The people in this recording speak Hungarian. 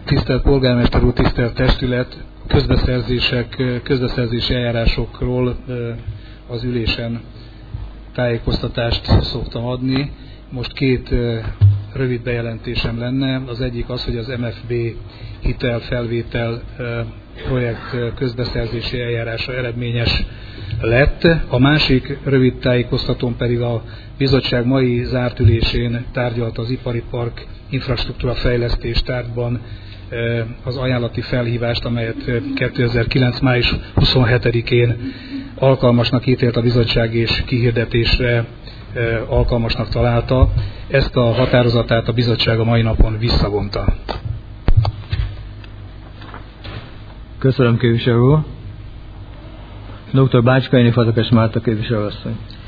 Tisztelt polgármester úr, tisztelt testület, közbeszerzési eljárásokról az ülésen tájékoztatást szoktam adni. Most két rövid bejelentésem lenne. Az egyik az, hogy az MFB hitelfelvétel projekt közbeszerzési eljárása eredményes lett. A másik rövid tájékoztatón pedig a bizottság mai zárt ülésén tárgyalta az ipari park infrastruktúra fejlesztés tárgyban az ajánlati felhívást, amelyet 2009. május 27-én alkalmasnak ítélt a bizottság és kihirdetésre alkalmasnak találta. Ezt a határozatát a bizottság a mai napon visszavonta. Köszönöm, képviselő úr. Dr. Bácskaini Fazekas Márta képviselőasszony.